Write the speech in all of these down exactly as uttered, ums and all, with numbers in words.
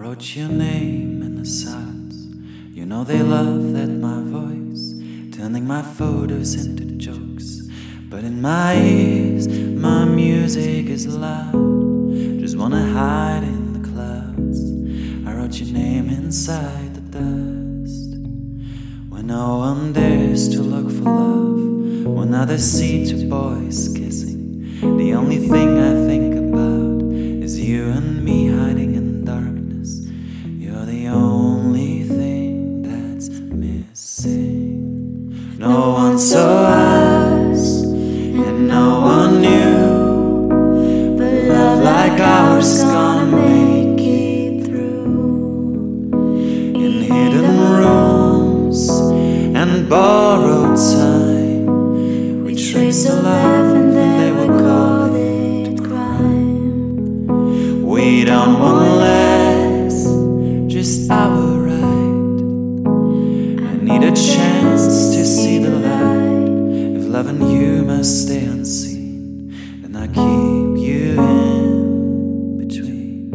wrote your name in the silence. You know they laugh at my voice, turning my photos into jokes. But in my ears, my music is loud. Just wanna hide in the clouds. I wrote your name inside the dust. When no one dares to look for love, when others see two boys kissing, the only thing I think about is you and me hiding in the darkness. You're the only thing that's missing. No one saw us and no one knew, but love like ours is gonna make it through. In hidden rooms and borrowed time, we traced a life and they would call it crime. We don't want less, just our right. I need a chance to see the light. If loving you must stay unseen, then I keep you in between.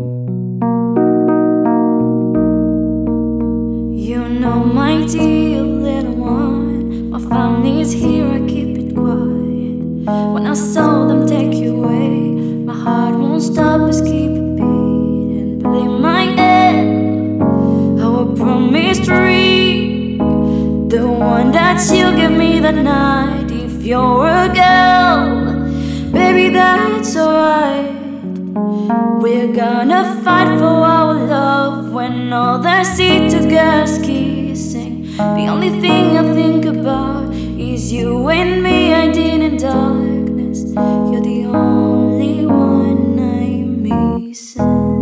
You know, my dear little one, my family's here, I keep it quiet. When I saw them take you away, my heart won't stop, just keep it beating. Believe my end, our promised ring, the one that you gave me that night. If you're a girl, baby, that's alright. We're gonna fight for our love when others see two girls kissing. The only thing I think about is you and me hiding in darkness. You're the only one I'm missing.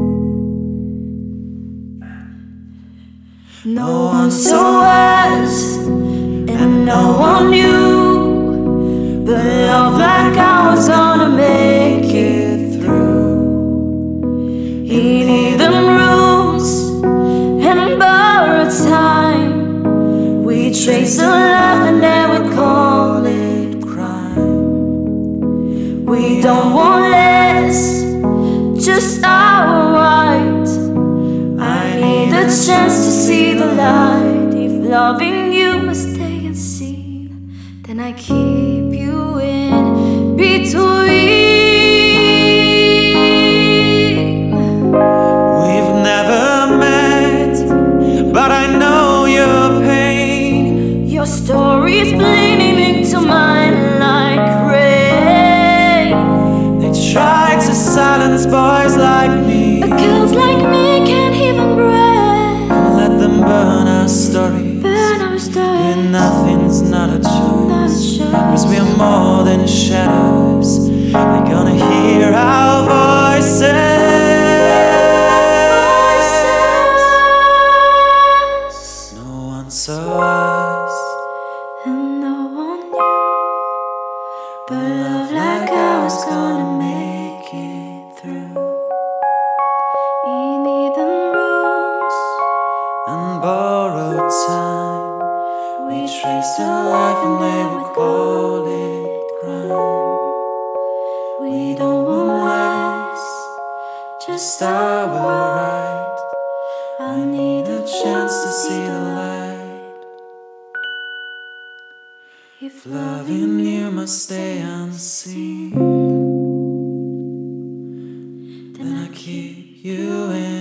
No one saw us and no one knew, but love like ours gonna make it through. In hidden rooms and borrowed time, we traced a life and never call it crime. We don't want less, just our right. I need a chance to see the light. If loving you must stay unseen, then I keep you in between. We've never met, but I know your pain. Your story's bleeding into mine like rain. They try to silence boys like me, But girls like me can't even breathe. let them burn our stories. Burn our story. When nothing's not a Not a choice, choice. cause we're more than shadows. They're gonna hear our voices. No one saw us, And no one knew, but love like ours gonna make it through. In hidden rooms, and borrowed time, we traced a life and they would call it crime. we don't want less, Just our right. I need A a chance to see the light. If Loving you must stay unseen, then I keep you in